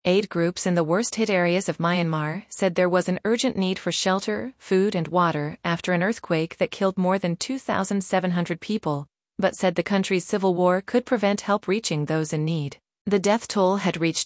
Aid groups in the worst-hit areas of Myanmar said there was an urgent need for shelter, food and water after an earthquake that killed more than 2,700 people, but said the country's civil war could prevent help reaching those in need. The death toll had reached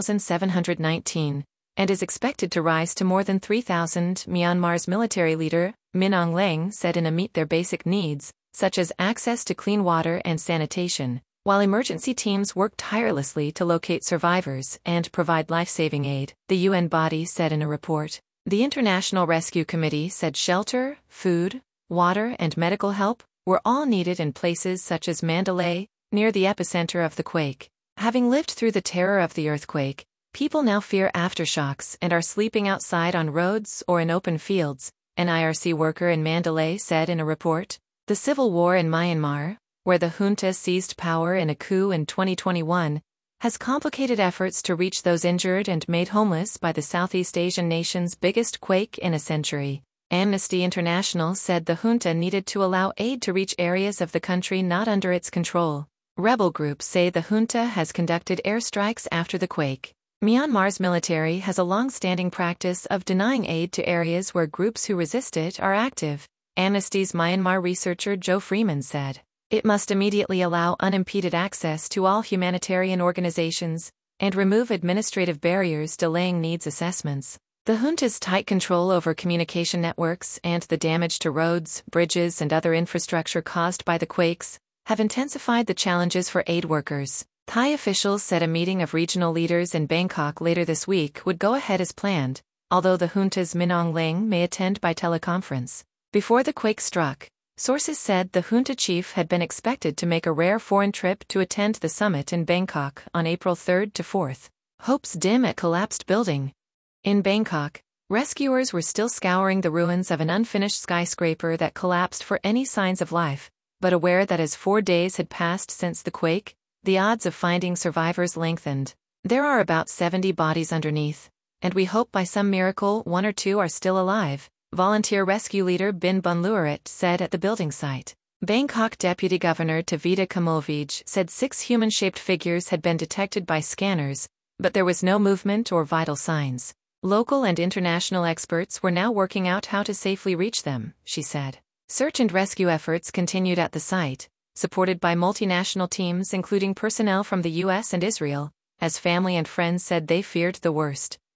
2,719, and is expected to rise to more than 3,000, Myanmar's military leader, Min Aung Hlaing, said in a Meet Their Basic Needs, such as access to clean water and sanitation, while emergency teams worked tirelessly to locate survivors and provide life-saving aid, the UN body said in a report. The International Rescue Committee said shelter, food, water and medical help were all needed in places such as Mandalay, near the epicenter of the quake. Having lived through the terror of the earthquake, people now fear aftershocks and are sleeping outside on roads or in open fields, an IRC worker in Mandalay said in a report. The civil war in Myanmar, where the junta seized power in a coup in 2021, has complicated efforts to reach those injured and made homeless by the Southeast Asian nation's biggest quake in a century. Amnesty International said the junta needed to allow aid to reach areas of the country not under its control. Rebel groups say the junta has conducted airstrikes after the quake. Myanmar's military has a long-standing practice of denying aid to areas where groups who resist it are active, Amnesty's Myanmar researcher Joe Freeman said. It must immediately allow unimpeded access to all humanitarian organizations and remove administrative barriers delaying needs assessments. The junta's tight control over communication networks and the damage to roads, bridges, and other infrastructure caused by the quakes have intensified the challenges for aid workers. Thai officials said a meeting of regional leaders in Bangkok later this week would go ahead as planned, although the junta's Min Aung Hlaing may attend by teleconference. Before the quake struck, sources said the junta chief had been expected to make a rare foreign trip to attend the summit in Bangkok on April 3 to 4. Hopes dim at collapsed building. In Bangkok, rescuers were still scouring the ruins of an unfinished skyscraper that collapsed for any signs of life, but aware that as 4 days had passed since the quake, the odds of finding survivors lengthened. There are about 70 bodies underneath, and we hope by some miracle 1 or 2 are still alive, volunteer rescue leader Bin Bunluarit said at the building site. Bangkok Deputy Governor Tavita Kamolvij said 6 human-shaped figures had been detected by scanners, but there was no movement or vital signs. Local and international experts were now working out how to safely reach them, she said. Search and rescue efforts continued at the site, supported by multinational teams including personnel from the US and Israel, as family and friends said they feared the worst.